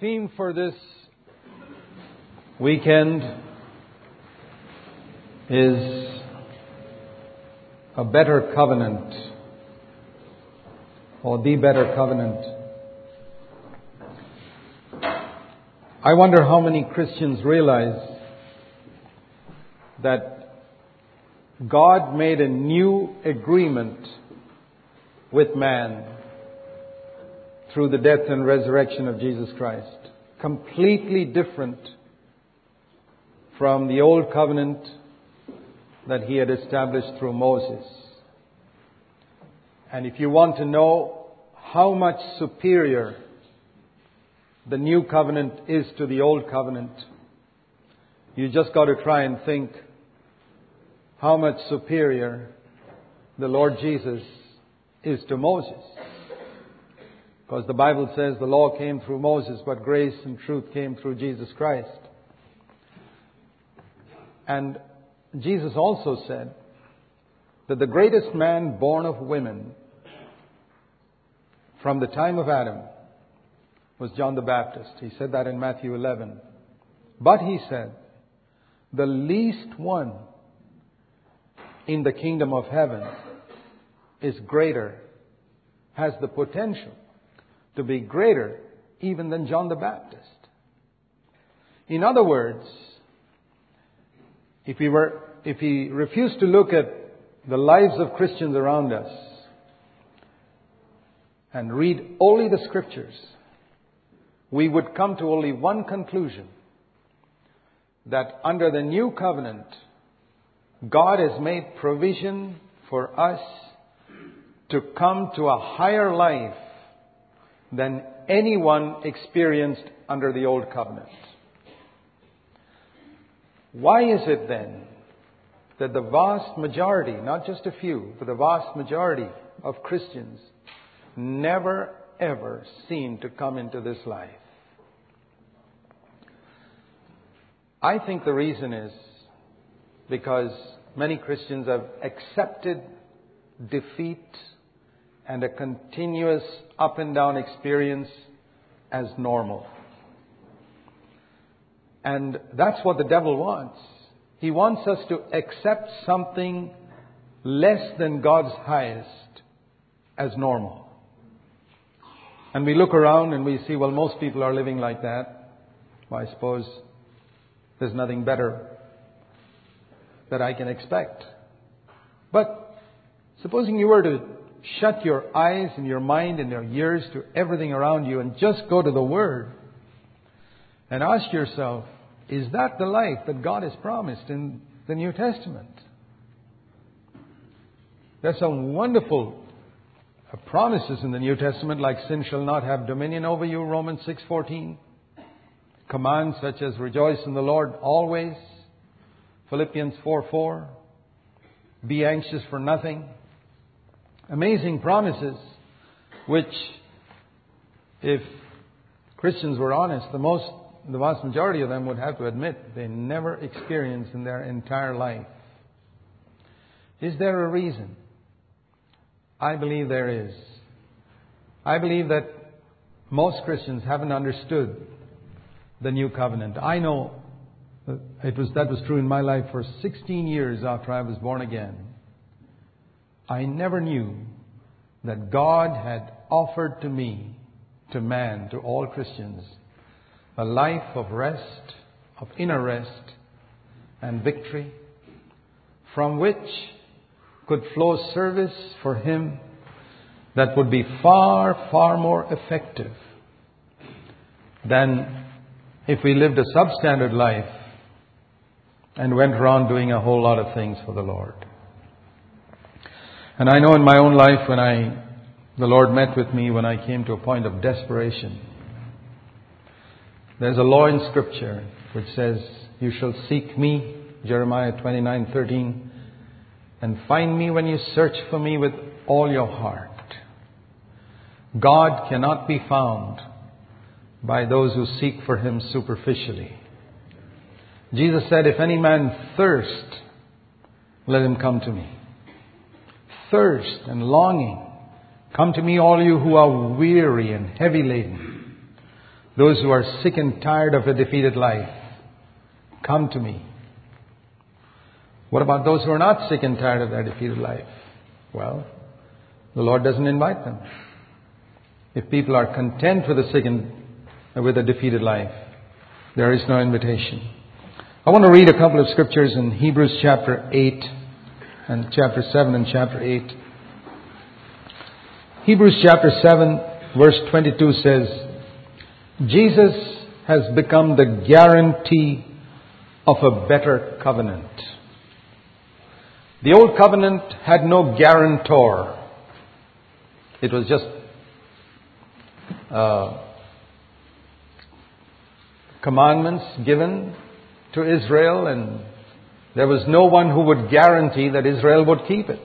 theme for this weekend is a better covenant, or the better covenant. I wonder how many Christians realize that God made a new agreement with man through the death and resurrection of Jesus Christ. Completely different from the old covenant that He had established through Moses. And if you want to know how much superior the new covenant is to the old covenant, you just got to try and think how much superior the Lord Jesus is to Moses. Because the Bible says the law came through Moses, but grace and truth came through Jesus Christ. And Jesus also said that the greatest man born of women from the time of Adam was John the Baptist. He said that in Matthew 11. But he said, the least one in the kingdom of heaven is greater, has the potential to be greater even than John the Baptist. In other words, if we refuse to look at the lives of Christians around us and read only the Scriptures, we would come to only one conclusion: that under the new covenant, God has made provision for us to come to a higher life than anyone experienced under the old covenant. Why is it then that the vast majority, not just a few, but the vast majority of Christians never ever seem to come into this life? I think the reason is because many Christians have accepted defeat and a continuous up and down experience as normal. And that's what the devil wants. He wants us to accept something less than God's highest as normal. And we look around and we see, well, most people are living like that. Well, I suppose there's nothing better that I can expect. But supposing you were to shut your eyes and your mind and your ears to everything around you and just go to the Word and ask yourself, is that the life that God has promised in the New Testament? There's some wonderful promises in the New Testament, like sin shall not have dominion over you, Romans 6:14. Commands such as rejoice in the Lord always, Philippians 4:4. Be anxious for nothing. Amazing promises which, if Christians were honest, the vast majority of them would have to admit they never experienced in their entire life. Is there a reason? I believe there is. I believe that most Christians haven't understood the new covenant. I know that was true in my life for 16 years after I was born again. I never knew that God had offered to me, to man, to all Christians, a life of rest, of inner rest and victory, from which could flow service for Him that would be far, far more effective than if we lived a substandard life and went around doing a whole lot of things for the Lord. And I know in my own life when the Lord met with me when I came to a point of desperation. There's a law in Scripture which says, you shall seek me, Jeremiah 29:13, and find me when you search for me with all your heart. God cannot be found by those who seek for Him superficially. Jesus said, if any man thirst, let him come to me. Thirst and longing. Come to me, all you who are weary and heavy laden. Those who are sick and tired of a defeated life, come to me. What about those who are not sick and tired of their defeated life? Well, the Lord doesn't invite them. If people are content with a defeated life, there is no invitation. I want to read a couple of scriptures in Hebrews chapter 8 and chapter 7 and chapter 8. Hebrews chapter 7 verse 22 says, Jesus has become the guarantee of a better covenant. The old covenant had no guarantor. It was just commandments given to Israel, and there was no one who would guarantee that Israel would keep it.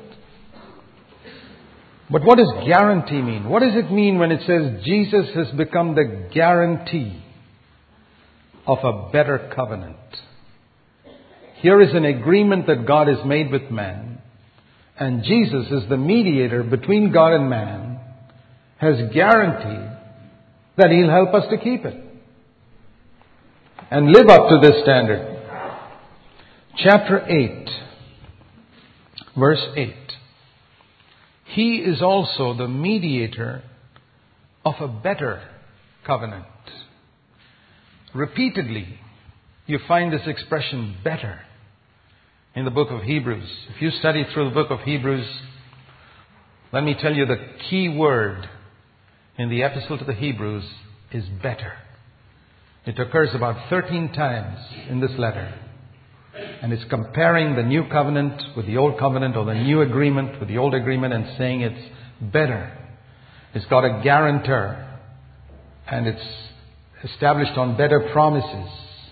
But what does guarantee mean? What does it mean when it says Jesus has become the guarantee of a better covenant? Here is an agreement that God has made with man, and Jesus is the mediator between God and man, has guaranteed that He'll help us to keep it and live up to this standard. Chapter 8, verse 8. He is also the mediator of a better covenant. Repeatedly, you find this expression better in the book of Hebrews. If you study through the book of Hebrews, let me tell you the key word in the epistle to the Hebrews is better. It occurs about 13 times in this letter. And it's comparing the new covenant with the old covenant, or the new agreement with the old agreement, and saying it's better. It's got a guarantor, and it's established on better promises.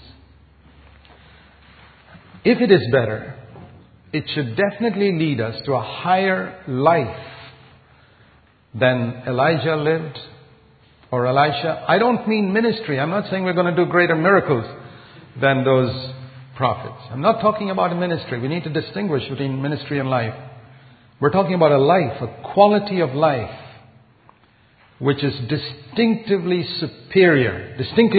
If it is better, it should definitely lead us to a higher life than Elijah lived or Elisha. I don't mean ministry. I'm not saying we're going to do greater miracles than those prophets. I'm not talking about a ministry. We need to distinguish between ministry and life. We're talking about a life, a quality of life, which is distinctly superior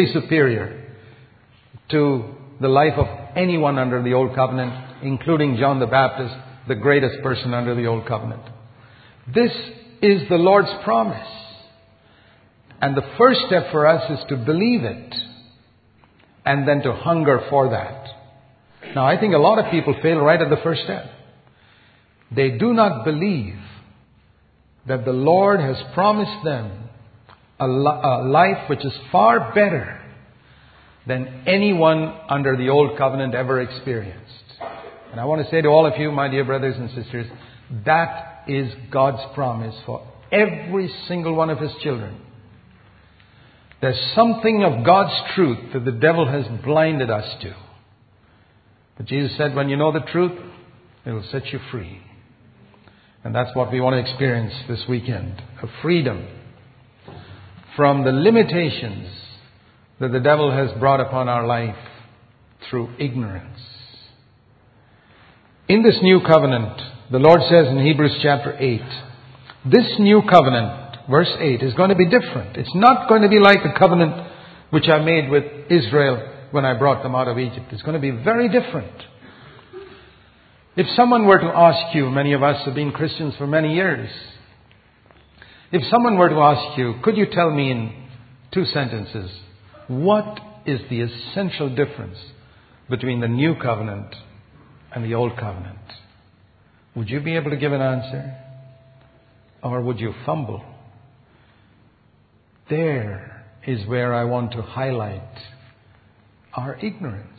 to the life of anyone under the Old Covenant, including John the Baptist, the greatest person under the Old Covenant. This is the Lord's promise. And the first step for us is to believe it, and then to hunger for that. Now, I think a lot of people fail right at the first step. They do not believe that the Lord has promised them a life which is far better than anyone under the Old Covenant ever experienced. And I want to say to all of you, my dear brothers and sisters, that is God's promise for every single one of His children. There's something of God's truth that the devil has blinded us to. But Jesus said, when you know the truth, it will set you free. And that's what we want to experience this weekend. A freedom from the limitations that the devil has brought upon our life through ignorance. In this new covenant, the Lord says in Hebrews chapter 8, this new covenant, verse 8, is going to be different. It's not going to be like the covenant which I made with Israel when I brought them out of Egypt. It's going to be very different. If someone were to ask you, many of us have been Christians for many years, if someone were to ask you, could you tell me in 2 sentences, what is the essential difference between the new covenant and the old covenant? Would you be able to give an answer? Or would you fumble? There is where I want to highlight our ignorance.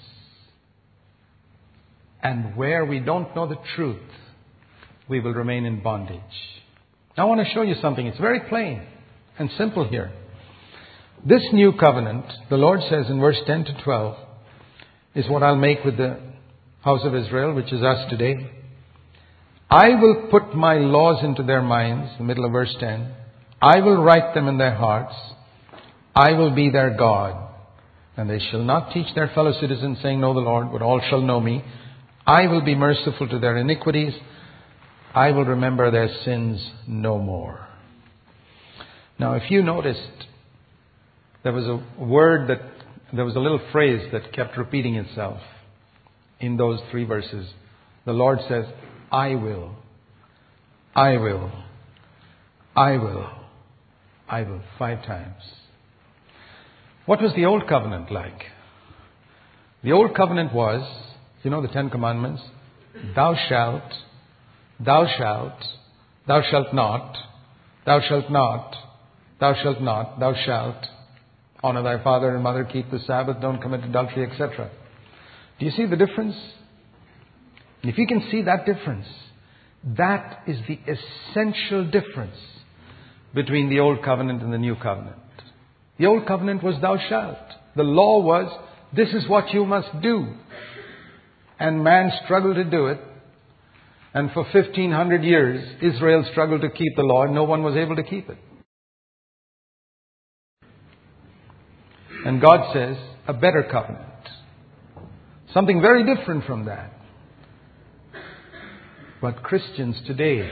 And where we don't know the truth, we will remain in bondage. Now I want to show you something. It's very plain and simple here. This new covenant, the Lord says in verse 10 to 12, is what I'll make with the house of Israel, which is us today. I will put my laws into their minds, the middle of verse 10. I will write them in their hearts. I will be their God. And they shall not teach their fellow citizens, saying, know the Lord, but all shall know me. I will be merciful to their iniquities. I will remember their sins no more. Now, if you noticed there was a little phrase that kept repeating itself in those 3 verses. The Lord says, I will, I will, I will, I will, 5 times. What was the Old Covenant like? The Old Covenant was, the 10 Commandments. Thou shalt, thou shalt, thou shalt not, thou shalt not, thou shalt not, thou shalt. Honor thy father and mother, keep the Sabbath, don't commit adultery, etc. Do you see the difference? And if you can see that difference, that is the essential difference between the Old Covenant and the New Covenant. The Old Covenant was thou shalt. The law was, this is what you must do. And man struggled to do it. And for 1500 years, Israel struggled to keep the law and no one was able to keep it. And God says, a better covenant. Something very different from that. But Christians today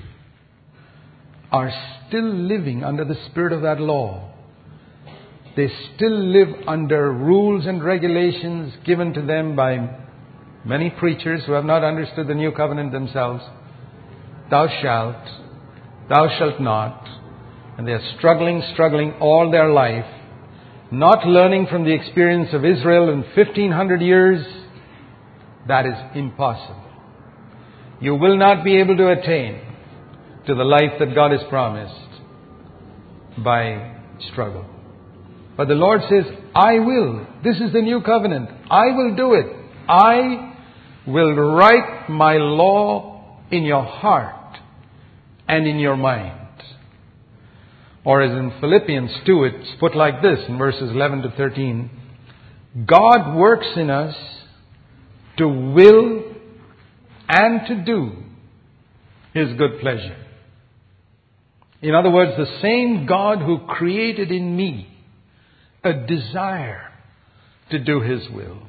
are still living under the spirit of that law. They still live under rules and regulations given to them by many preachers who have not understood the new covenant themselves. Thou shalt not. And they are struggling all their life, not learning from the experience of Israel in 1500 years. That is impossible. You will not be able to attain to the life that God has promised by struggle. But the Lord says, I will. This is the new covenant. I will do it. I will write my law in your heart and in your mind. Or as in Philippians 2, it's put like this in verses 11 to 13. God works in us to will and to do His good pleasure. In other words, the same God who created in me a desire to do His will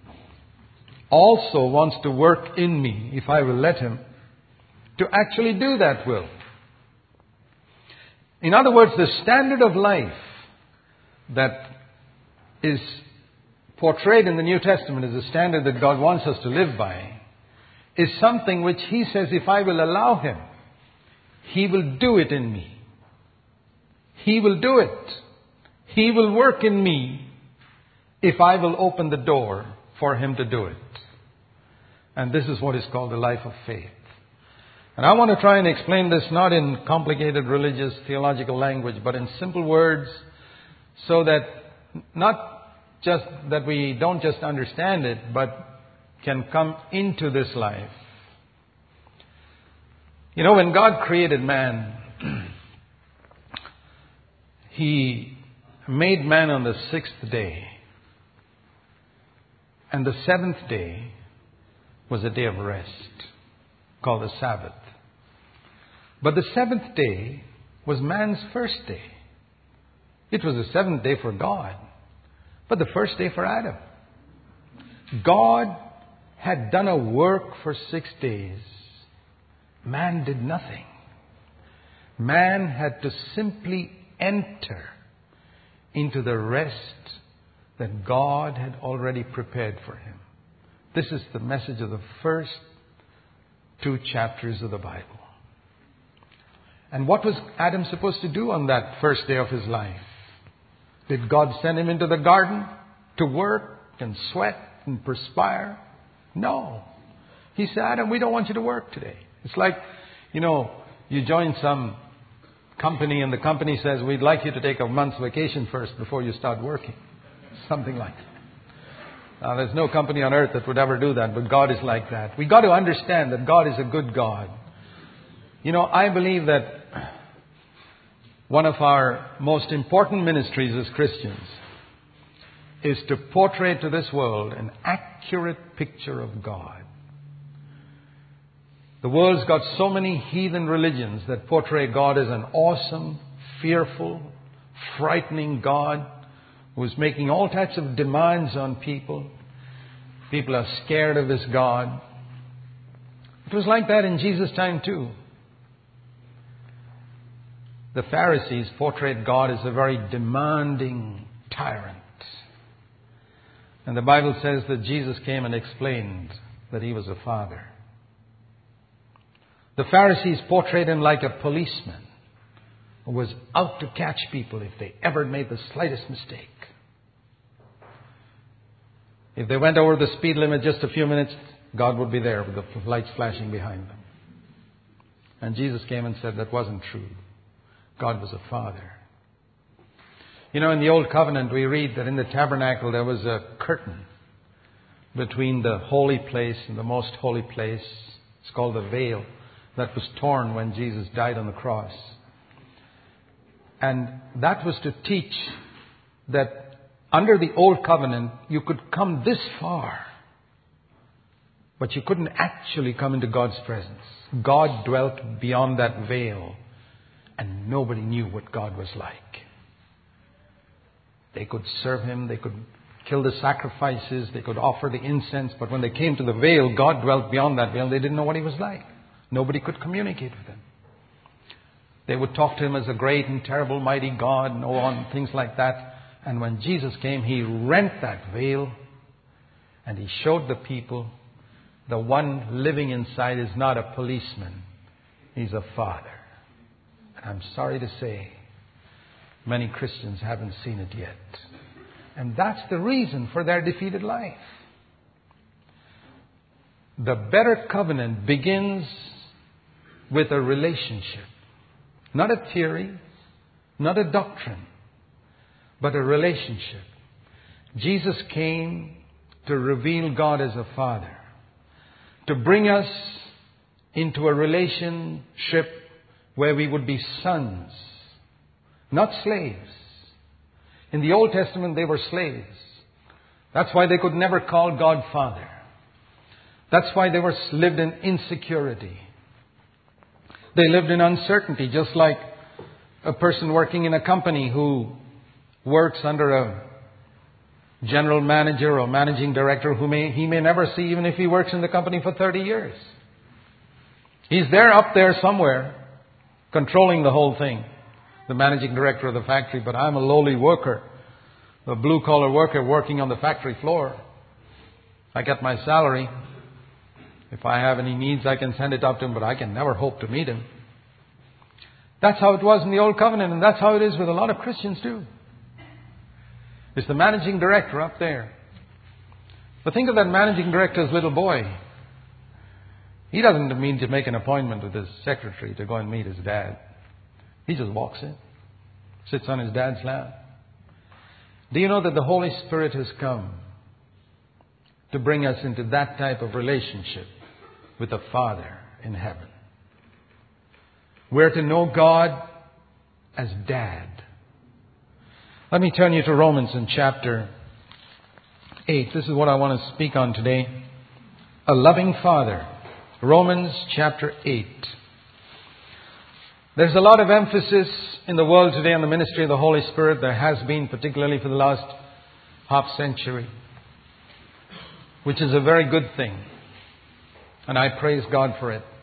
also wants to work in me, if I will let Him, to actually do that will. In other words, the standard of life that is portrayed in the New Testament as a standard that God wants us to live by is something which He says, if I will allow Him, He will do it in me. He will do it. He will work in me if I will open the door for Him to do it. And this is what is called the life of faith. And I want to try and explain this not in complicated religious theological language, but in simple words, so that not just that we don't just understand it, but can come into this life. When God created man, He made man on the 6th day. And the 7th day was a day of rest, called the Sabbath. But the 7th day was man's first day. It was the 7th day for God, but the first day for Adam. God had done a work for 6 days. Man did nothing. Man had to simply enter into the rest that God had already prepared for him. This is the message of the first 2 chapters of the Bible. And what was Adam supposed to do on that first day of his life? Did God send him into the garden to work and sweat and perspire? No. He said, Adam, we don't want you to work today. It's like, you join some company and the company says, we'd like you to take a month's vacation first before you start working. Something like that. Now, there's no company on earth that would ever do that, but God is like that. We've got to understand that God is a good God. I believe that one of our most important ministries as Christians is to portray to this world an accurate picture of God. The world's got so many heathen religions that portray God as an awesome, fearful, frightening God who's making all types of demands on people. People are scared of this God. It was like that in Jesus' time too. The Pharisees portrayed God as a very demanding, tyrant. And the Bible says that Jesus came and explained that he was a father. The Pharisees portrayed him like a policeman who was out to catch people if they ever made the slightest mistake. If they went over the speed limit just a few minutes, God would be there with the lights flashing behind them. And Jesus came and said that wasn't true. God was a father. You know, in the Old Covenant, we read that in the tabernacle there was a curtain between the holy place and the most holy place. It's called the veil, that was torn when Jesus died on the cross. And that was to teach that under the Old Covenant, you could come this far, but you couldn't actually come into God's presence. God dwelt beyond that veil, and nobody knew what God was like. They could serve Him, they could kill the sacrifices, they could offer the incense, but when they came to the veil, God dwelt beyond that veil. They didn't know what He was like. Nobody could communicate with Him. They would talk to Him as a great and terrible, mighty God, and so on, things like that. And when Jesus came, He rent that veil and He showed the people the one living inside is not a policeman. He's a father. And I'm sorry to say, many Christians haven't seen it yet. And that's the reason for their defeated life. The better covenant begins with a relationship. Not a theory, not a doctrine, but a relationship. Jesus came to reveal God as a father, to bring us into a relationship where we would be sons, not slaves. In the Old Testament, they were slaves. That's why they could never call God Father. That's why they lived in insecurity. They lived in uncertainty, just like a person working in a company who works under a general manager or managing director who he may never see, even if he works in the company for 30 years. He's there up there somewhere, controlling the whole thing, the managing director of the factory, but I'm a lowly worker, a blue-collar worker working on the factory floor. I get my salary. If I have any needs, I can send it up to him, but I can never hope to meet him. That's how it was in the Old Covenant, and that's how it is with a lot of Christians too. It's the managing director up there. But think of that managing director's little boy. He doesn't mean to make an appointment with his secretary to go and meet his dad. He just walks in, sits on his dad's lap. Do you know that the Holy Spirit has come to bring us into that type of relationship with the Father in heaven? We're to know God as Dad. Let me turn you to Romans in chapter 8. This is what I want to speak on today. A loving Father. Romans chapter 8. There's a lot of emphasis in the world today on the ministry of the Holy Spirit. There has been, particularly for the last half century, which is a very good thing. And I praise God for it.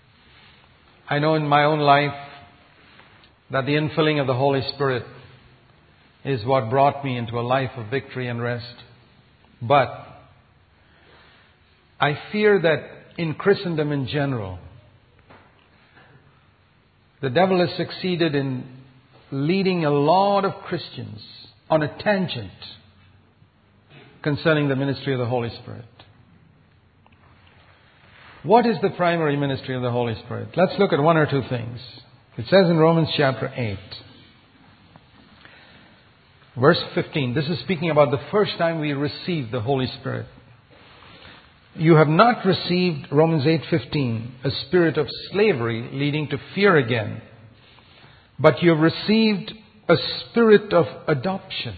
I know in my own life that the infilling of the Holy Spirit is what brought me into a life of victory and rest. But I fear that in Christendom in general, the devil has succeeded in leading a lot of Christians on a tangent concerning the ministry of the Holy Spirit. What is the primary ministry of the Holy Spirit? Let's look at one or two things. It says in Romans chapter 8, verse 15, this is speaking about the first time we received the Holy Spirit. You have not received, Romans 8:15, a spirit of slavery leading to fear again, but you have received a spirit of adoption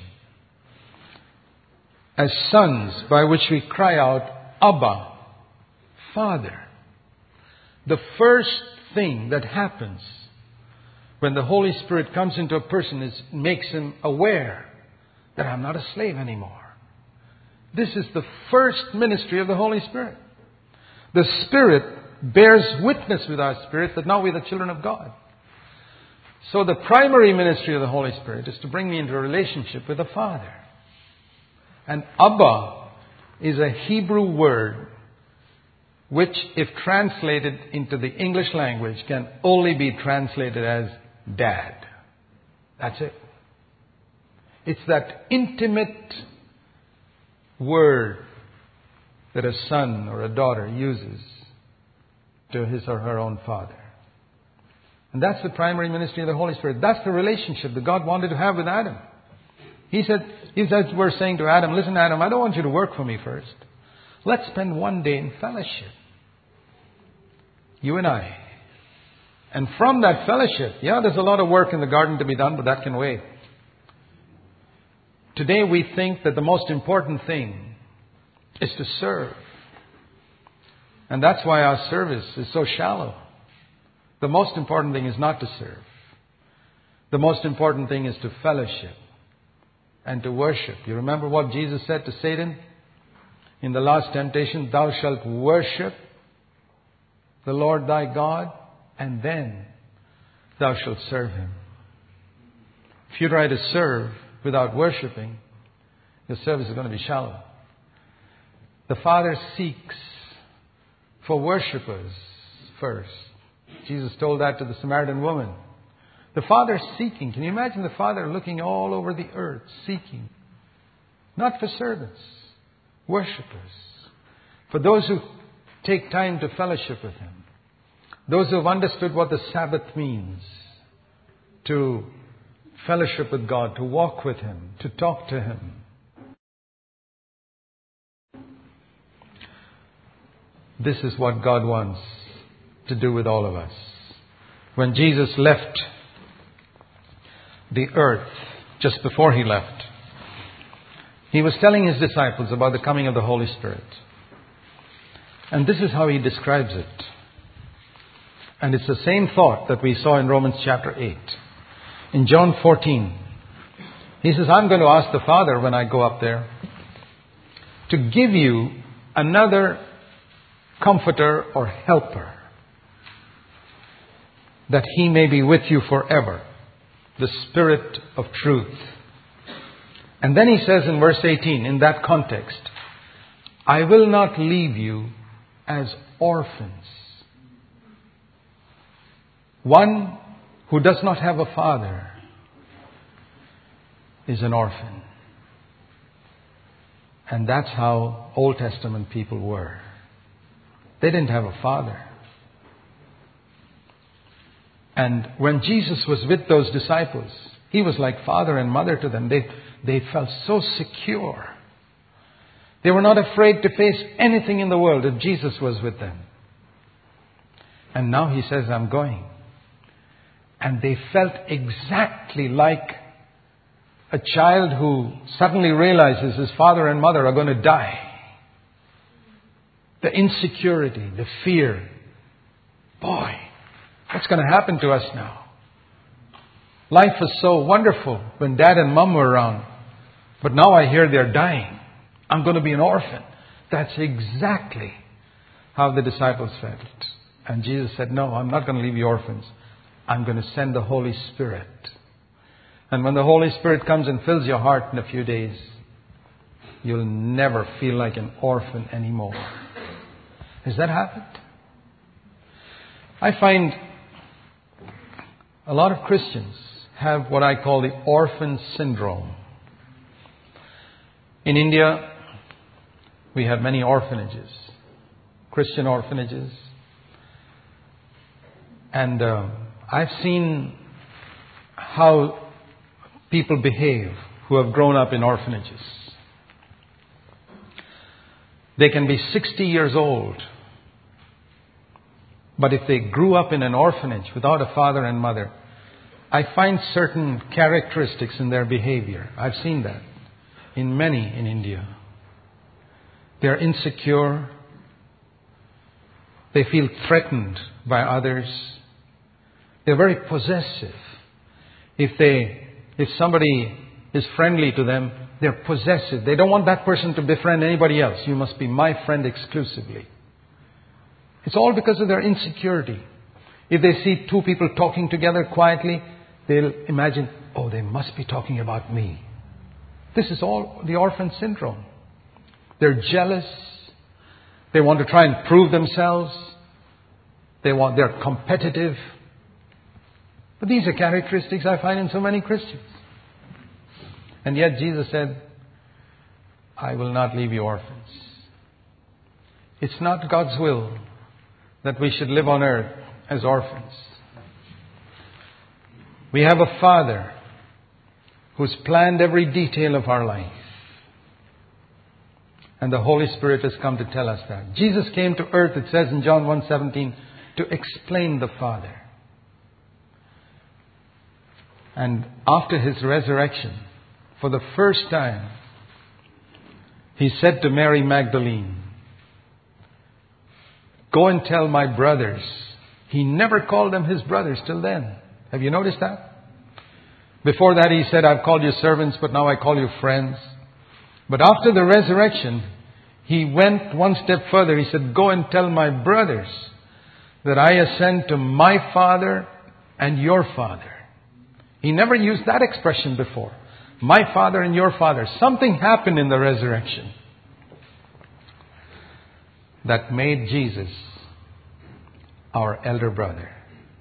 as sons, by which we cry out, Abba, Father. The first thing that happens when the Holy Spirit comes into a person is makes him aware that I'm not a slave anymore. This is the first ministry of the Holy Spirit. The Spirit bears witness with our spirit that now we're the children of God. So the primary ministry of the Holy Spirit is to bring me into a relationship with the Father. And Abba is a Hebrew word which, if translated into the English language, can only be translated as Dad. That's it. It's that intimate word that a son or a daughter uses to his or her own father. And that's the primary ministry of the Holy Spirit. That's the relationship that God wanted to have with Adam. He said, we're saying to Adam, listen, Adam, I don't want you to work for me first. Let's spend one day in fellowship. You and I. And from that fellowship, there's a lot of work in the garden to be done, but that can wait. Today we think that the most important thing is to serve. And that's why our service is so shallow. The most important thing is not to serve. The most important thing is to fellowship and to worship. You remember what Jesus said to Satan in the last temptation? Thou shalt worship the Lord thy God, and then thou shalt serve him. If you try to serve without worshipping, your service is going to be shallow. The Father seeks for worshippers first. Jesus told that to the Samaritan woman. The Father's seeking. Can you imagine the Father looking all over the earth, seeking? Not for servants, worshippers. For those who take time to fellowship with Him. Those who have understood what the Sabbath means. To fellowship with God, to walk with Him, to talk to Him. This is what God wants to do with all of us. When Jesus left the earth, just before He left, He was telling His disciples about the coming of the Holy Spirit. And this is how He describes it. And it's the same thought that we saw in Romans chapter 8. In John 14, He says, I'm going to ask the Father when I go up there to give you another Comforter or Helper, that He may be with you forever, the Spirit of truth. And then He says in verse 18, in that context, I will not leave you as orphans. One who does not have a father is an orphan. And that's how Old Testament people were. They didn't have a father. And when Jesus was with those disciples, He was like father and mother to them. They felt so secure. They were not afraid to face anything in the world if Jesus was with them. And now He says, I'm going. And they felt exactly like a child who suddenly realizes his father and mother are going to die. The insecurity, the fear. Boy, what's going to happen to us now? Life was so wonderful when Dad and Mom were around. But now I hear they're dying. I'm going to be an orphan. That's exactly how the disciples felt. And Jesus said, no, I'm not going to leave you orphans. I'm going to send the Holy Spirit. And when the Holy Spirit comes and fills your heart in a few days, you'll never feel like an orphan anymore. Has that happened? I find a lot of Christians have what I call the orphan syndrome. In India, we have many orphanages, Christian orphanages. And I've seen how people behave who have grown up in orphanages. They can be 60 years old. But if they grew up in an orphanage without a father and mother, I find certain characteristics in their behavior. I've seen that in many in India. They're insecure. They feel threatened by others. They're very possessive. If somebody is friendly to them, they're possessive. They don't want that person to befriend anybody else. You must be my friend exclusively. It's all because of their insecurity. If they see two people talking together quietly, they'll imagine, oh, they must be talking about me. This is all the orphan syndrome. They're jealous. They want to try and prove themselves. They're competitive. But these are characteristics I find in so many Christians. And yet Jesus said, I will not leave you orphans. It's not God's will that we should live on earth as orphans. We have a Father who's planned every detail of our life. And the Holy Spirit has come to tell us that. Jesus came to earth, it says in John 1:17, to explain the Father. And after His resurrection, for the first time, He said to Mary Magdalene, go and tell my brothers. He never called them His brothers till then. Have you noticed that? Before that He said, I've called you servants, but now I call you friends. But after the resurrection, He went one step further. He said, go and tell my brothers that I ascend to my Father and your Father. He never used that expression before. My Father and your Father. Something happened in the resurrection that made Jesus our elder brother.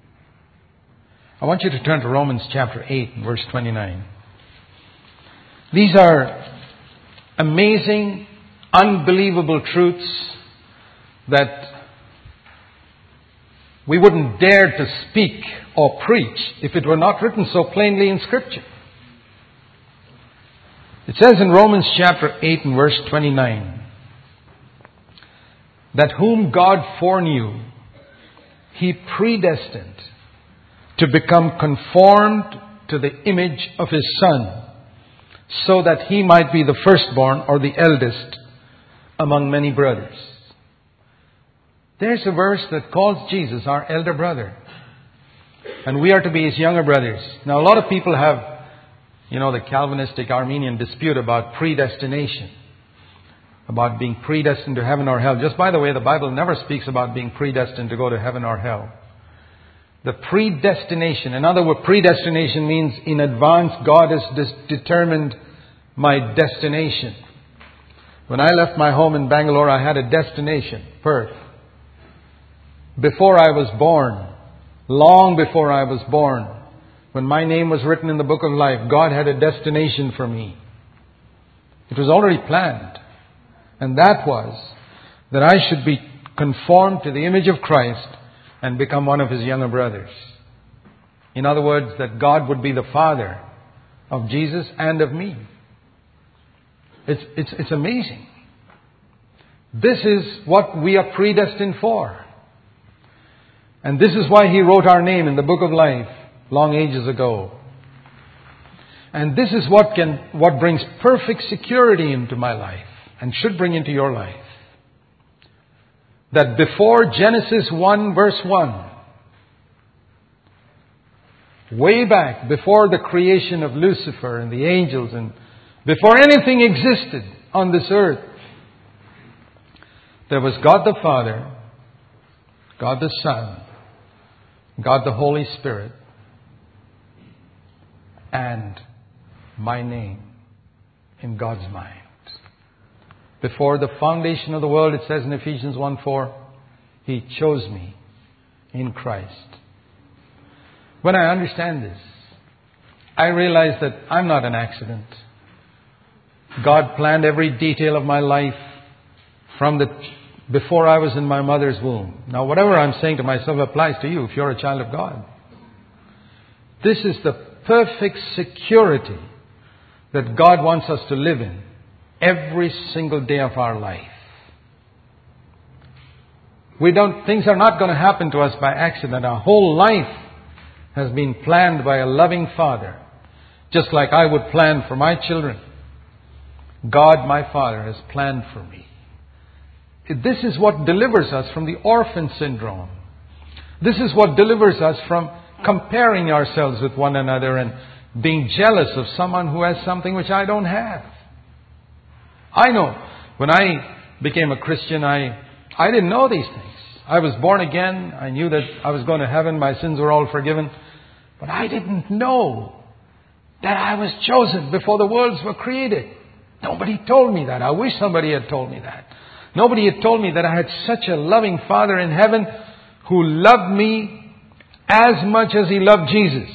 I want you to turn to Romans chapter 8 and verse 29. These are amazing, unbelievable truths that we wouldn't dare to speak or preach if it were not written so plainly in Scripture. It says in Romans chapter 8 and verse 29, that whom God foreknew, He predestined to become conformed to the image of His Son, so that He might be the firstborn or the eldest among many brothers. There's a verse that calls Jesus our elder brother. And we are to be His younger brothers. Now a lot of people have, the Calvinistic Arminian dispute about predestination. About being predestined to heaven or hell. Just by the way, the Bible never speaks about being predestined to go to heaven or hell. The predestination, in other words, predestination means in advance God has determined my destination. When I left my home in Bangalore, I had a destination, Perth. Before I was born, long before I was born, when my name was written in the book of life, God had a destination for me. It was already planned. And that was that I should be conformed to the image of Christ and become one of His younger brothers. In other words, that God would be the Father of Jesus and of me. It's amazing. This is what we are predestined for. And this is why He wrote our name in the book of life long ages ago. And this is what brings perfect security into my life and should bring into your life. That before Genesis 1 verse 1, way back before the creation of Lucifer and the angels and before anything existed on this earth, there was God the Father, God the Son, God the Holy Spirit, and my name in God's mind. Before the foundation of the world, it says in Ephesians 1:4, He chose me in Christ. When I understand this, I realize that I'm not an accident. God planned every detail of my life before I was in my mother's womb. Now, whatever I'm saying to myself applies to you if you're a child of God. This is the perfect security that God wants us to live in every single day of our life. Things are not going to happen to us by accident. Our whole life has been planned by a loving Father, just like I would plan for my children. God, my Father, has planned for me. This is what delivers us from the orphan syndrome. This is what delivers us from comparing ourselves with one another and being jealous of someone who has something which I don't have. I know when I became a Christian, I didn't know these things. I was born again. I knew that I was going to heaven. My sins were all forgiven. But I didn't know that I was chosen before the worlds were created. Nobody told me that. I wish somebody had told me that. Nobody had told me that I had such a loving Father in heaven who loved me as much as He loved Jesus.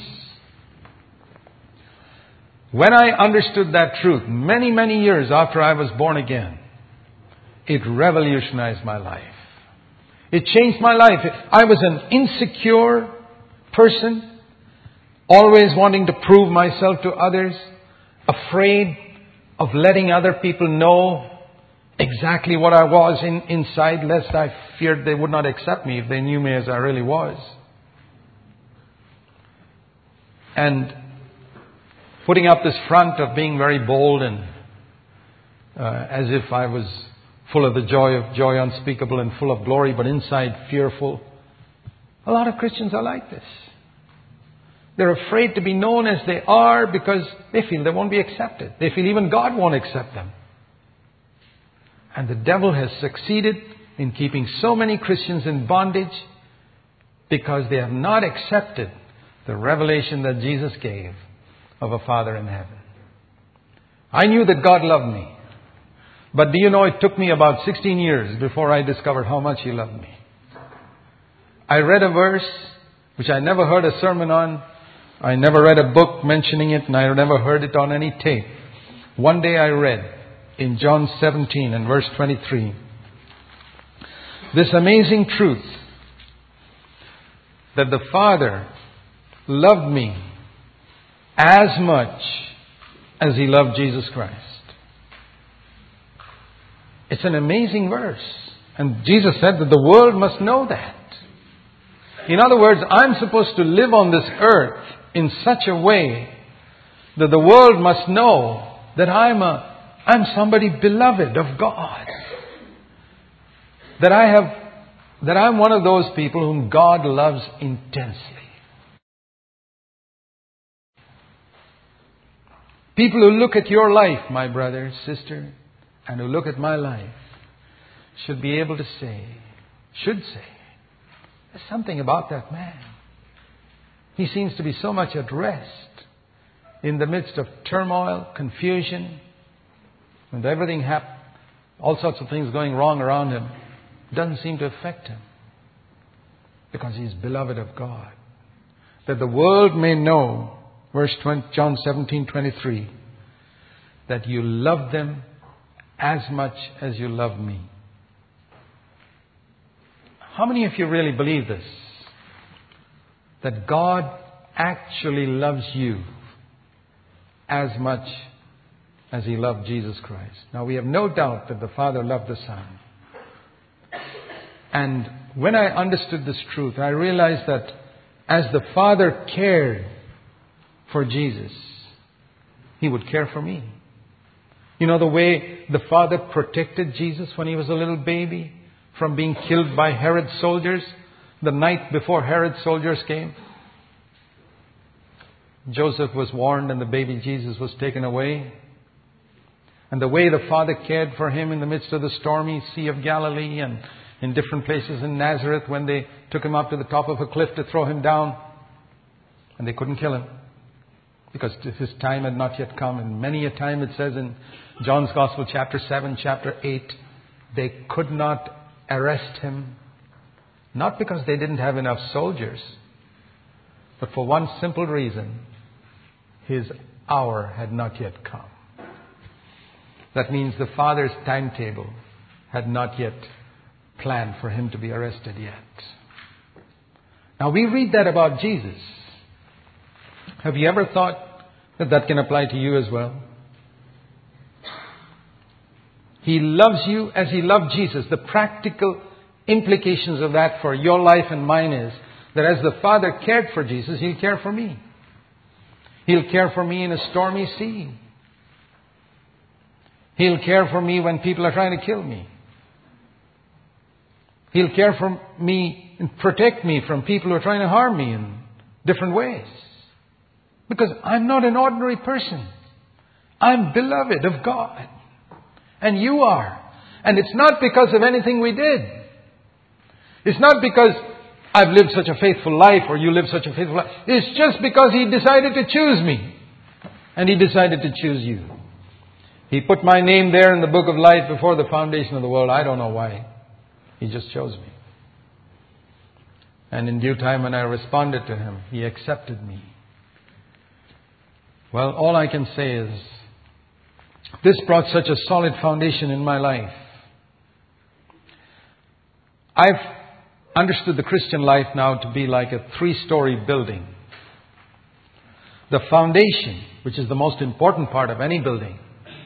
When I understood that truth, many, many years after I was born again, it revolutionized my life. It changed my life. I was an insecure person, always wanting to prove myself to others, afraid of letting other people know exactly what I was inside, lest I feared they would not accept me if they knew me as I really was. And putting up this front of being very bold and as if I was full of the joy unspeakable and full of glory, but inside fearful. A lot of Christians are like this. They're afraid to be known as they are because they feel they won't be accepted. They feel even God won't accept them. And the devil has succeeded in keeping so many Christians in bondage because they have not accepted the revelation that Jesus gave of a Father in heaven. I knew that God loved me. But do you know, it took me about 16 years before I discovered how much He loved me. I read a verse which I never heard a sermon on. I never read a book mentioning it, and I never heard it on any tape. One day I read in John 17 and verse 23 this amazing truth that the Father loved me as much as He loved Jesus Christ. It's an amazing verse. And Jesus said that the world must know that. In other words, I'm supposed to live on this earth in such a way that the world must know that I'm somebody beloved of God. That I'm one of those people whom God loves intensely. People who look at your life, my brother, sister, and who look at my life should be able to say, there's something about that man. He seems to be so much at rest in the midst of turmoil, confusion, and everything all sorts of things going wrong around him. It doesn't seem to affect him because he's beloved of God. That the world may know, John 17:23, that you love them as much as you love me. How many of you really believe this? That God actually loves you as much as He loved Jesus Christ. Now we have no doubt that the Father loved the Son. And when I understood this truth, I realized that as the Father cared for Jesus, He would care for me. You know the way the Father protected Jesus when He was a little baby from being killed by Herod's soldiers the night before Herod's soldiers came? Joseph was warned and the baby Jesus was taken away. And the way the Father cared for Him in the midst of the stormy Sea of Galilee and in different places in Nazareth when they took Him up to the top of a cliff to throw Him down. And they couldn't kill Him because His time had not yet come. And many a time it says in John's Gospel, chapter 7, chapter 8, they could not arrest Him. Not because they didn't have enough soldiers, but for one simple reason. His hour had not yet come. That means the Father's timetable had not yet planned for Him to be arrested yet. Now we read that about Jesus. Have you ever thought that that can apply to you as well? He loves you as He loved Jesus. The practical implications of that for your life and mine is that as the Father cared for Jesus, He'll care for me. He'll care for me in a stormy sea. He'll care for me when people are trying to kill me. He'll care for me and protect me from people who are trying to harm me in different ways. Because I'm not an ordinary person. I'm beloved of God. And you are. And it's not because of anything we did. It's not because I've lived such a faithful life, or you live such a faithful life. It's just because He decided to choose me. And He decided to choose you. He put my name there in the book of life before the foundation of the world. I don't know why. He just chose me. And in due time, when I responded to Him, He accepted me. Well, all I can say is, this brought such a solid foundation in my life. I've understood the Christian life now to be like a 3-story building. The foundation, which is the most important part of any building,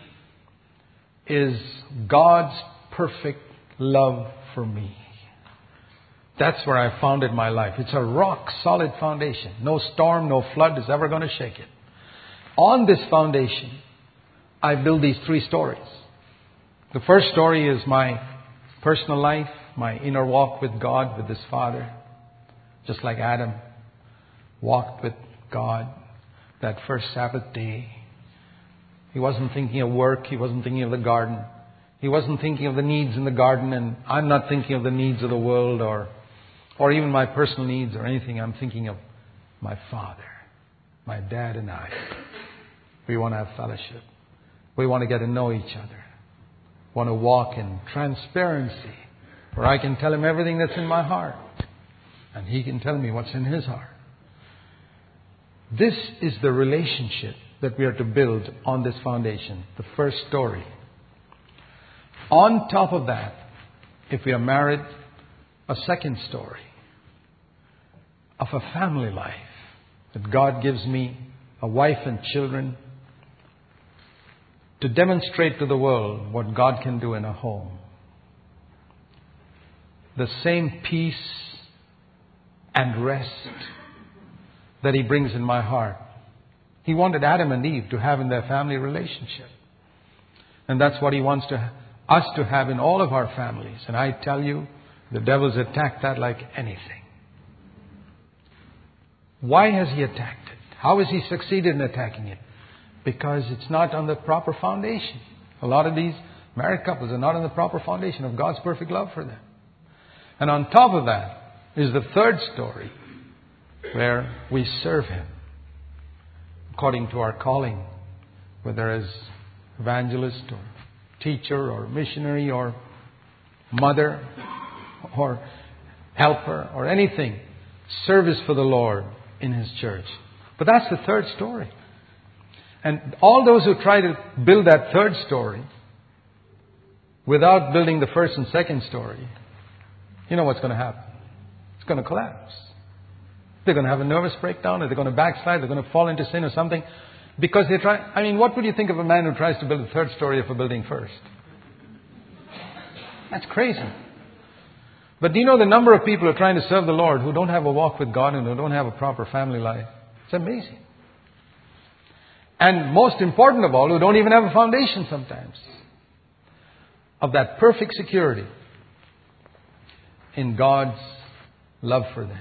is God's perfect love for me. That's where I founded my life. It's a rock solid foundation. No storm, no flood is ever going to shake it. On this foundation, I build these 3 stories. The first story is my personal life, my inner walk with God, with His Father. Just like Adam walked with God that first Sabbath day. He wasn't thinking of work. He wasn't thinking of the garden. He wasn't thinking of the needs in the garden. And I'm not thinking of the needs of the world or even my personal needs or anything. I'm thinking of my Father, my Dad and I. We want to have fellowship. We want to get to know each other. We want to walk in transparency where I can tell Him everything that's in my heart. And He can tell me what's in His heart. This is the relationship that we are to build on this foundation, the first story. On top of that, if we are married, a second story of a family life. That God gives me a wife and children to demonstrate to the world what God can do in a home. The same peace and rest that He brings in my heart. He wanted Adam and Eve to have in their family relationship. And that's what He wants us to have in all of our families. And I tell you, the devil's attacked that like anything. Why has he attacked it? How has he succeeded in attacking it? Because it's not on the proper foundation. A lot of these married couples are not on the proper foundation of God's perfect love for them. And on top of that is the third story, where we serve Him according to our calling, whether as evangelist or teacher or missionary or mother or helper or anything. Service for the Lord in His church. But that's the third story. And all those who try to build that third story without building the first and second story, you know what's going to happen. It's going to collapse. They're going to have a nervous breakdown, or they're going to backslide, they're going to fall into sin or something. Because they try... I mean, what would you think of a man who tries to build the third story of a building first? That's crazy. But do you know the number of people who are trying to serve the Lord who don't have a walk with God and who don't have a proper family life? It's amazing. And most important of all, who don't even have a foundation sometimes of that perfect security in God's love for them.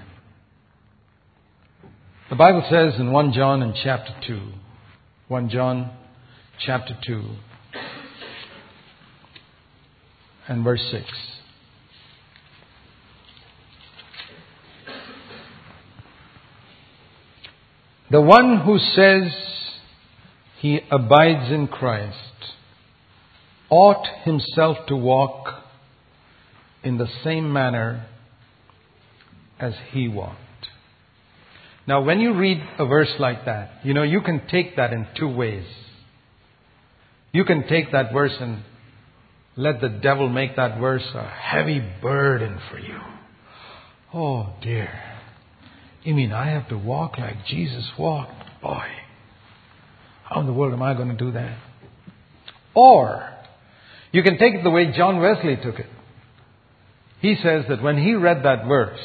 The Bible says in 1 John in chapter 2, 1 John chapter 2 and verse 6. The one who says he abides in Christ ought himself to walk in the same manner as He walked. Now, when you read a verse like that, you know, you can take that in two ways. You can take that verse and let the devil make that verse a heavy burden for you. Oh dear. You mean I have to walk like Jesus walked? Boy, how in the world am I going to do that? Or you can take it the way John Wesley took it. He says that when he read that verse,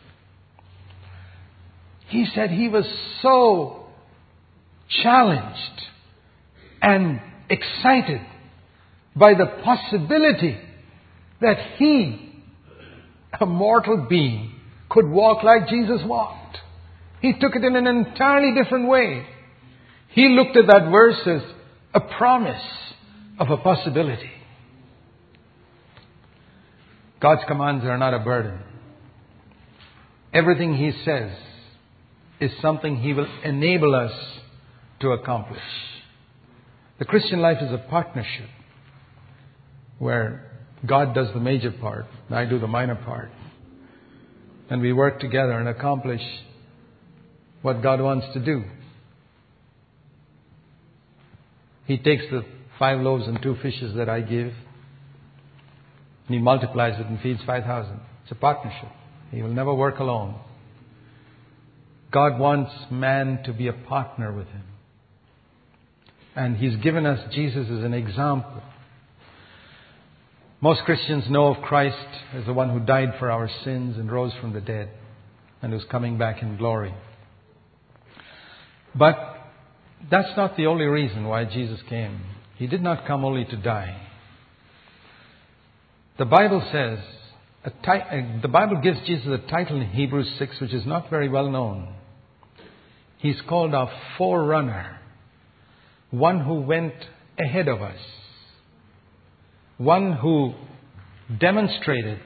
he said he was so challenged and excited by the possibility that he, a mortal being, could walk like Jesus walked. He took it in an entirely different way. He looked at that verse as a promise of a possibility. God's commands are not a burden. Everything He says is something He will enable us to accomplish. The Christian life is a partnership where God does the major part, and I do the minor part. And we work together and accomplish what God wants to do. He takes the 5 loaves and 2 fishes that I give, and He multiplies it and feeds 5,000. It's a partnership. He will never work alone. God wants man to be a partner with Him. And He's given us Jesus as an example. Most Christians know of Christ as the one who died for our sins and rose from the dead and who's coming back in glory. But that's not the only reason why Jesus came. He did not come only to die. The Bible says, the Bible gives Jesus a title in Hebrews 6 which is not very well known. He's called our forerunner, one who went ahead of us, one who demonstrated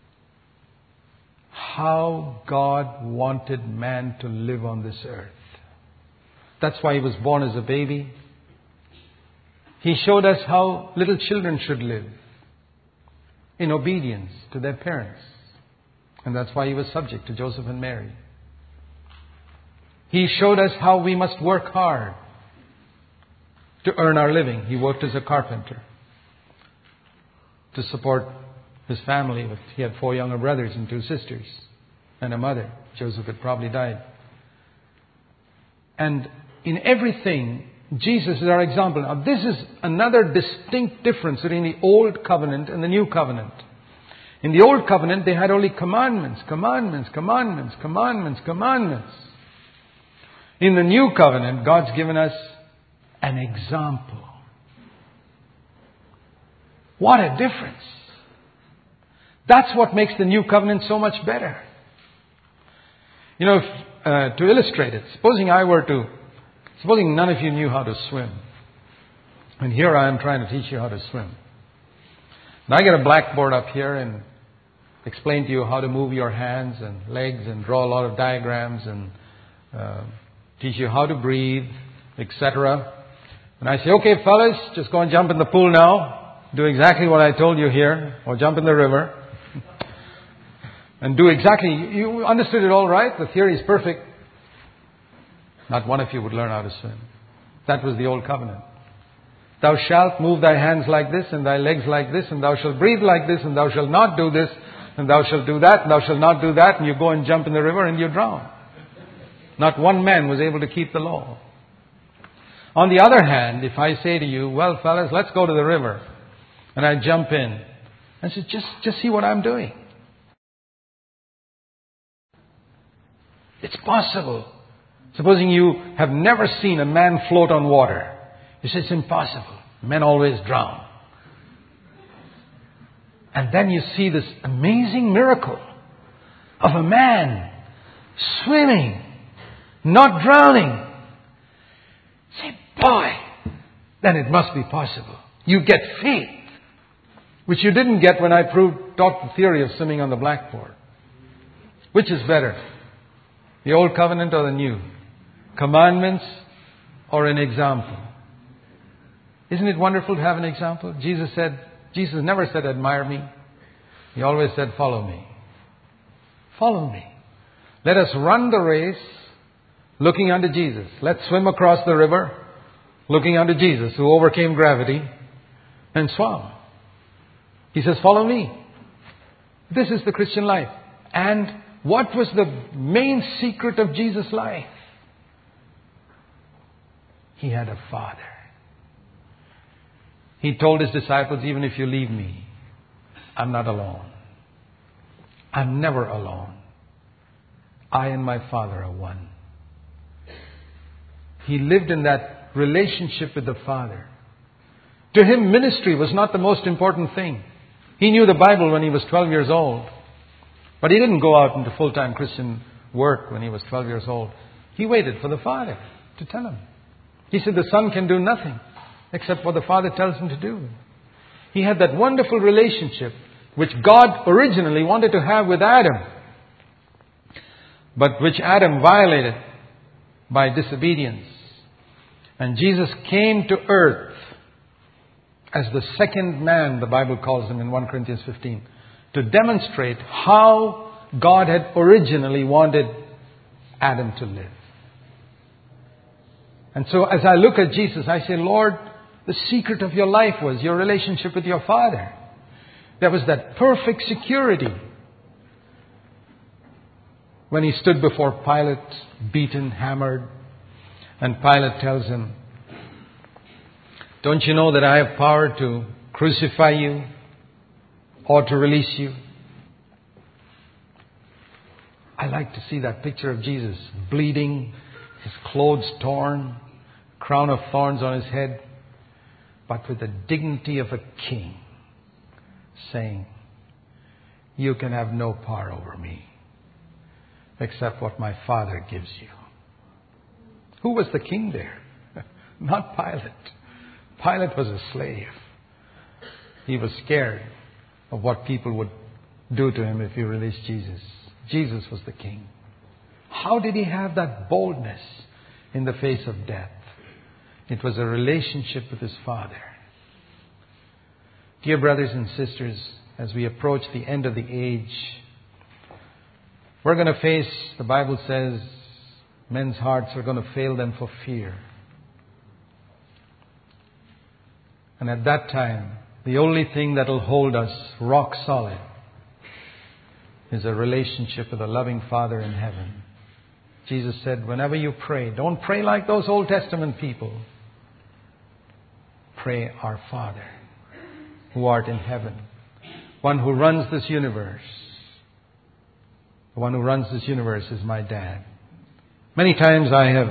how God wanted man to live on this earth. That's why He was born as a baby. He showed us how little children should live in obedience to their parents. And that's why He was subject to Joseph and Mary. He showed us how we must work hard to earn our living. He worked as a carpenter to support his family. He had 4 younger brothers and 2 sisters and a mother. Joseph had probably died. And in everything, Jesus is our example. Now, this is another distinct difference between the Old Covenant and the New Covenant. In the Old Covenant, they had only commandments, commandments, commandments, commandments, commandments. In the New Covenant, God's given us an example. What a difference. That's what makes the New Covenant so much better. You know, to illustrate it, supposing none of you knew how to swim. And here I am trying to teach you how to swim. And I get a blackboard up here and explain to you how to move your hands and legs and draw a lot of diagrams and teach you how to breathe, etc. And I say, okay, fellas, just go and jump in the pool now. Do exactly what I told you here. Or jump in the river. And do exactly, you understood it all right. The theory is perfect. Not one of you would learn how to swim. That was the Old Covenant. Thou shalt move thy hands like this, and thy legs like this, and thou shalt breathe like this, and thou shalt not do this, and thou shalt do that, and thou shalt not do that, and you go and jump in the river and you drown. Not one man was able to keep the law. On the other hand, if I say to you, well, fellas, let's go to the river, and I jump in, and say, just see what I'm doing. It's possible. Supposing you have never seen a man float on water. You say, it's impossible. Men always drown. And then you see this amazing miracle of a man swimming, not drowning. Say, boy, then it must be possible. You get faith, which you didn't get when I taught the theory of swimming on the blackboard. Which is better? The Old Covenant or the New? Commandments or an example? Isn't it wonderful to have an example? Jesus never said, admire me. He always said, follow me. Follow me. Let us run the race looking unto Jesus. Let's swim across the river looking unto Jesus, who overcame gravity and swam. He says, follow me. This is the Christian life. And what was the main secret of Jesus' life? He had a Father. He told His disciples, even if you leave me, I'm not alone. I'm never alone. I and my Father are one. He lived in that relationship with the Father. To him, ministry was not the most important thing. He knew the Bible when he was 12 years old. But he didn't go out into full-time Christian work when he was 12 years old. He waited for the Father to tell him. He said the Son can do nothing except what the Father tells him to do. He had that wonderful relationship which God originally wanted to have with Adam. but which Adam violated by disobedience. And Jesus came to earth as the second man, the Bible calls him in 1 Corinthians 15, to demonstrate how God had originally wanted Adam to live. And so as I look at Jesus, I say, Lord, the secret of your life was your relationship with your Father. There was that perfect security. When he stood before Pilate, beaten, hammered, and Pilate tells him, don't you know that I have power to crucify you or to release you? I like to see that picture of Jesus bleeding, his clothes torn, crown of thorns on his head, but with the dignity of a king, saying, you can have no power over me except what my Father gives you. Who was the king there? Not Pilate. Pilate was a slave. He was scared of what people would do to him if he released Jesus. Jesus was the king. How did he have that boldness in the face of death? It was a relationship with his Father. Dear brothers and sisters, as we approach the end of the age, we're going to face, the Bible says, men's hearts are going to fail them for fear. And at that time, the only thing that will hold us rock solid is a relationship with a loving Father in heaven. Jesus said, whenever you pray, don't pray like those Old Testament people. Pray, our Father, who art in heaven, one who runs this universe. The one who runs this universe is my dad. Many times I have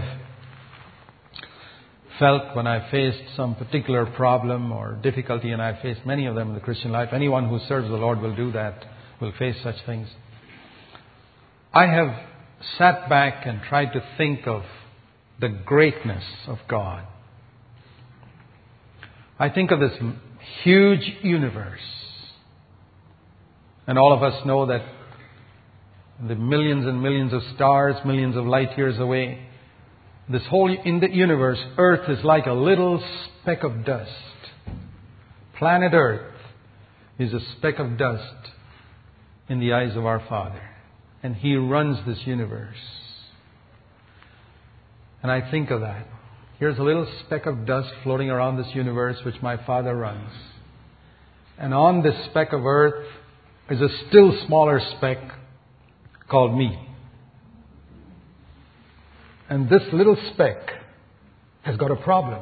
felt when I faced some particular problem or difficulty, and I faced many of them in the Christian life. Anyone who serves the Lord will do that, will face such things. I have sat back and tried to think of the greatness of God. I think of this huge universe. And all of us know that the millions and millions of stars, millions of light years away, this whole in the universe, Earth is like a little speck of dust. Planet Earth is a speck of dust in the eyes of our Father. And He runs this universe. And I think of that. Here's a little speck of dust floating around this universe which my Father runs. And on this speck of earth is a still smaller speck called me. And this little speck has got a problem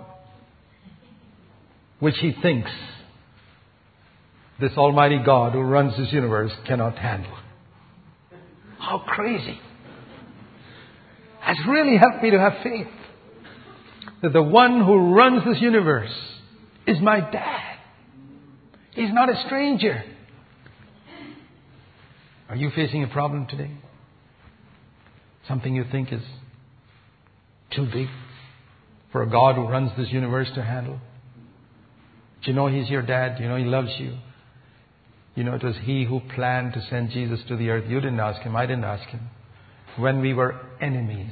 which he thinks this Almighty God who runs this universe cannot handle. How crazy. Has really helped me to have faith that the one who runs this universe is my dad. He's not a stranger. Are you facing a problem today? Something you think is too big for a God who runs this universe to handle? Do you know He's your dad? Do you know He loves you? You know it was He who planned to send Jesus to the earth. You didn't ask Him. I didn't ask Him. When we were enemies,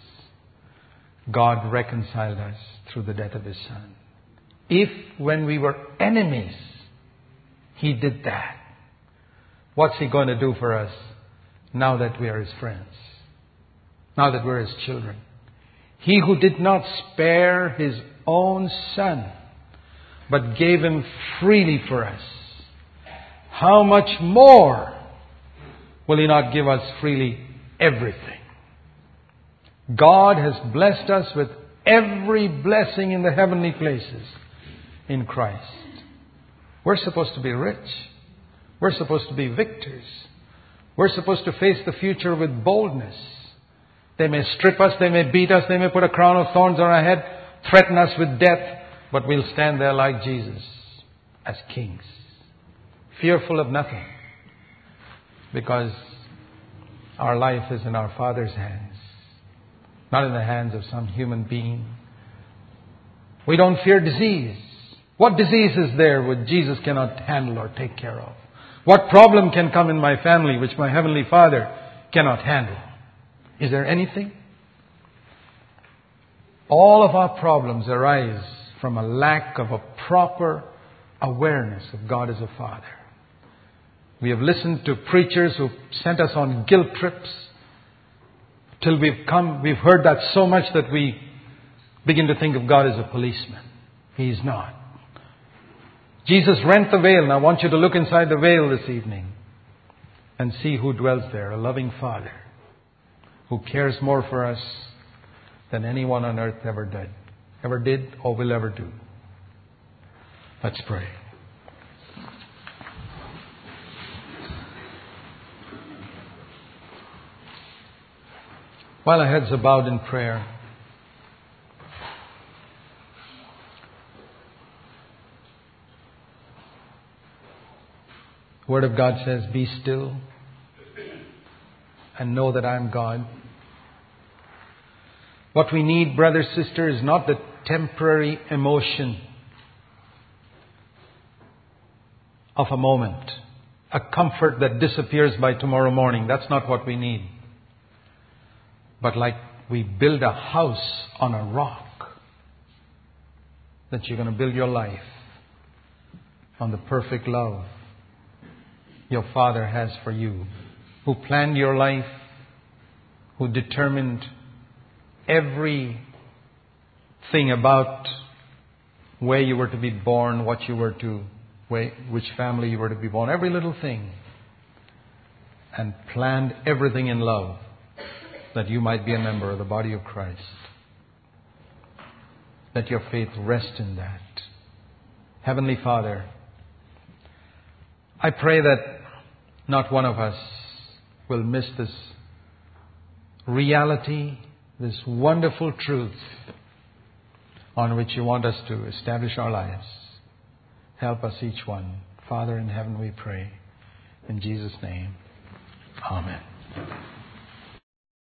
God reconciled us through the death of His Son. If when we were enemies, He did that, what's He going to do for us now that we are His friends? Now that we're His children? He who did not spare His own Son, but gave Him freely for us, how much more will He not give us freely everything? God has blessed us with every blessing in the heavenly places in Christ. We're supposed to be rich. We're supposed to be victors. We're supposed to face the future with boldness. They may strip us, they may beat us, they may put a crown of thorns on our head, threaten us with death, but we'll stand there like Jesus as kings, fearful of nothing, because our life is in our Father's hands, not in the hands of some human being. We don't fear disease. What disease is there which Jesus cannot handle or take care of? What problem can come in my family which my Heavenly Father cannot handle? Is there anything? All of our problems arise from a lack of a proper awareness of God as a Father. We have listened to preachers who sent us on guilt trips till we've heard that so much that we begin to think of God as a policeman. He is not. Jesus rent the veil, and I want you to look inside the veil this evening and see who dwells there, a loving Father who cares more for us than anyone on earth ever did or will ever do. Let's pray. While our heads are bowed in prayer, the Word of God says, "Be still and know that I am God." What we need, brother, sister, is not the temporary emotion of a moment, a comfort that disappears by tomorrow morning. That's not what we need. But like we build a house on a rock, that you're going to build your life on the perfect love your Father has for you, who planned your life, who determined everything about where you were to be born, which family you were to be born, every little thing, and planned everything in love that you might be a member of the body of Christ. Let your faith rest in that. Heavenly Father, I pray that not one of us will miss this reality, this wonderful truth on which you want us to establish our lives. Help us each one. Father in heaven, we pray. In Jesus' name, amen.